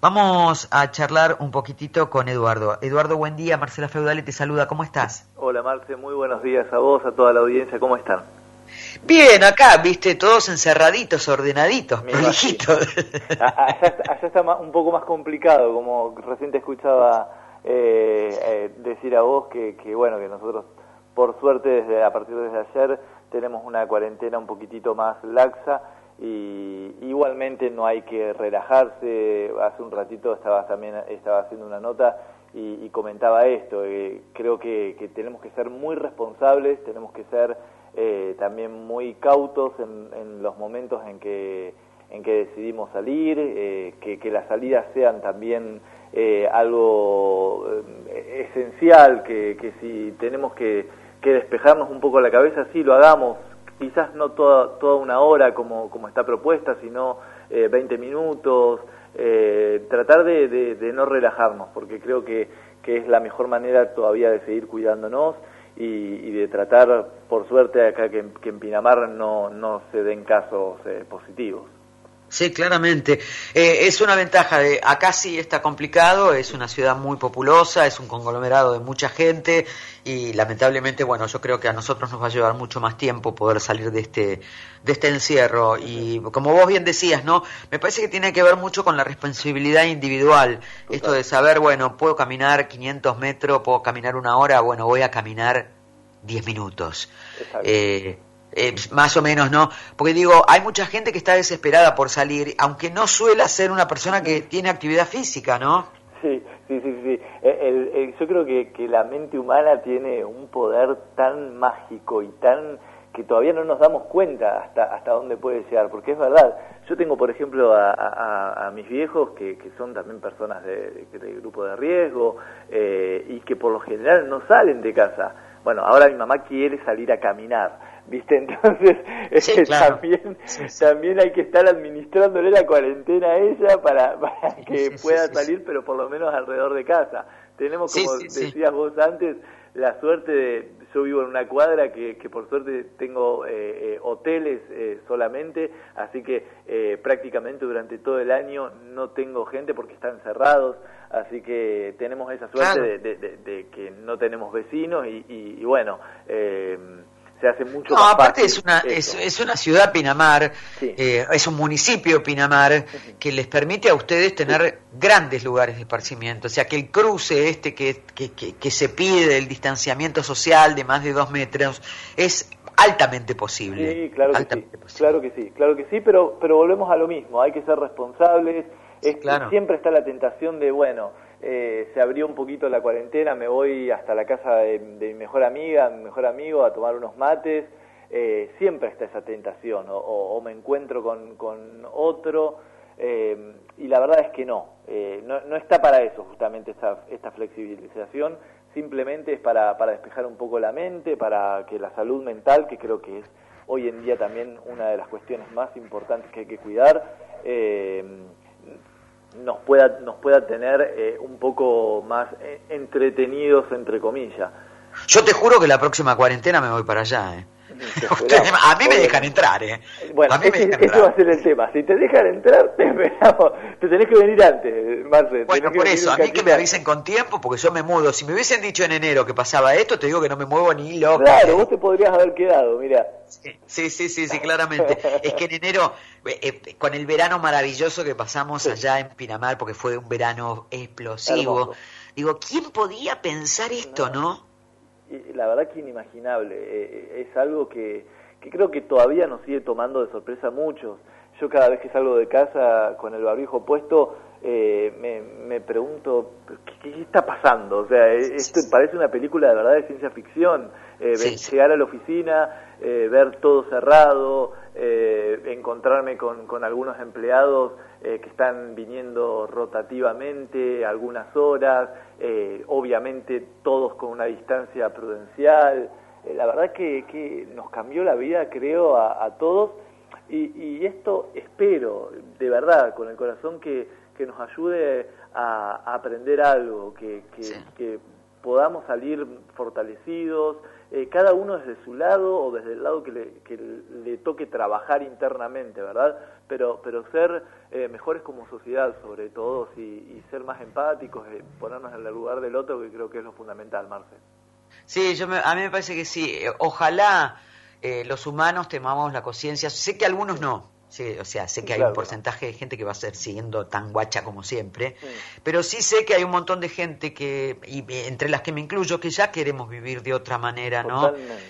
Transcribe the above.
Vamos a charlar un poquitito con Eduardo. Eduardo, buen día. Marcela Feudale te saluda. ¿Cómo estás? Hola, Marce. Muy buenos días a vos, a toda la audiencia. ¿Cómo están? Bien, acá, viste, todos encerraditos, ordenaditos, prolijitos. Allá está un poco más complicado, como recién te escuchaba decir a vos que bueno, que nosotros, por suerte, a partir de ayer, tenemos una cuarentena un poquitito más laxa. Y igualmente no hay que relajarse. Hace un ratito estaba haciendo una nota y comentaba esto. Creo que tenemos que ser muy responsables, tenemos que ser también muy cautos en los momentos en que decidimos salir, que las salidas sean también algo esencial, que si tenemos que despejarnos un poco la cabeza, sí lo hagamos. Quizás no toda una hora como está propuesta, sino 20 minutos, tratar de no relajarnos, porque creo que es la mejor manera todavía de seguir cuidándonos y de tratar, por suerte, acá que en Pinamar no se den casos positivos. Sí, claramente. Es una ventaja de acá sí está complicado, es una ciudad muy populosa, es un conglomerado de mucha gente y lamentablemente, bueno, yo creo que a nosotros nos va a llevar mucho más tiempo poder salir de este encierro y como vos bien decías, ¿no? Me parece que tiene que ver mucho con la responsabilidad individual. Total. Esto de saber, bueno, puedo caminar 500 metros, puedo caminar una hora, bueno, voy a caminar 10 minutos. Más o menos, ¿no? Porque digo, hay mucha gente que está desesperada por salir, aunque no suele ser una persona que tiene actividad física, ¿no? Sí. Yo creo que la mente humana tiene un poder tan mágico y tan que todavía no nos damos cuenta hasta dónde puede llegar, porque es verdad. Yo tengo, por ejemplo, a mis viejos que son también personas de grupo de riesgo y que por lo general no salen de casa. Bueno, ahora mi mamá quiere salir a caminar, ¿viste? Entonces, sí, claro. también hay que estar administrándole la cuarentena a ella para que pueda salir, pero por lo menos alrededor de casa. Tenemos, como decías vos antes, la suerte yo vivo en una cuadra que por suerte tengo hoteles solamente, así que prácticamente durante todo el año no tengo gente porque están cerrados, así que tenemos esa suerte de que no tenemos vecinos y bueno, se hace mucho más aparte fácil. Es una ciudad Pinamar, sí. Es un municipio Pinamar que les permite a ustedes tener grandes lugares de esparcimiento, o sea que el cruce que se pide, el distanciamiento social de más de 2 metros, es altamente posible. Sí, claro que sí, pero volvemos a lo mismo, hay que ser responsables. Claro. Siempre está la tentación de, bueno, se abrió un poquito la cuarentena, me voy hasta la casa de mi mejor amiga, mi mejor amigo, a tomar unos mates. Siempre está esa tentación, o me encuentro con otro, y la verdad es que no está para eso justamente esta flexibilización, simplemente es para despejar un poco la mente, para que la salud mental, que creo que es hoy en día también una de las cuestiones más importantes que hay que cuidar, nos pueda tener un poco más entretenidos, entre comillas. Yo te juro que la próxima cuarentena me voy para allá, a mí me dejan entrar, Bueno, ese va a ser el tema. Si te dejan entrar, te esperamos. Te tenés que venir antes, Marce. Bueno, por eso, a mí que me avisen con tiempo, porque yo me mudo. Si me hubiesen dicho en enero que pasaba esto, te digo que no me muevo ni loco. Claro, vos te podrías haber quedado, mirá. Sí, claramente. Es que en enero, con el verano maravilloso que pasamos allá en Pinamar, porque fue un verano explosivo, hermoso. Digo, ¿quién podía pensar esto, no? La verdad que inimaginable, es algo que creo que todavía nos sigue tomando de sorpresa a muchos. Yo cada vez que salgo de casa con el barbijo puesto me pregunto ¿qué está pasando? O sea, esto parece una película de verdad de ciencia ficción. Llegar a la oficina, ver todo cerrado, encontrarme con algunos empleados que están viniendo rotativamente algunas horas, obviamente todos con una distancia prudencial. La verdad que nos cambió la vida, creo, a todos, y esto espero, de verdad, con el corazón, que nos ayude a aprender algo, que podamos salir fortalecidos, cada uno desde su lado o desde el lado que le toque trabajar internamente, ¿verdad? Pero ser mejores como sociedad, sobre todo, y ser más empáticos, ponernos en el lugar del otro, que creo que es lo fundamental, Marce. Sí, a mí me parece que sí. Ojalá los humanos tengamos la conciencia. Sé que algunos no. Sí, o sea, sé que hay un porcentaje de gente que va a ser siguiendo tan guacha como siempre, pero sí sé que hay un montón de gente y entre las que me incluyo, que ya queremos vivir de otra manera, ¿no? Totalmente.